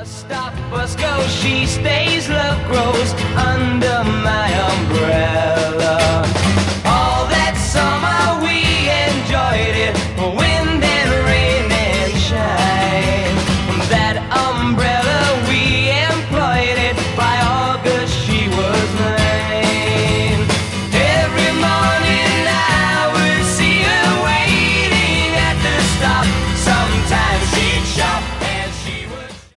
Stop, bus go, she stays, love grows under my umbrella.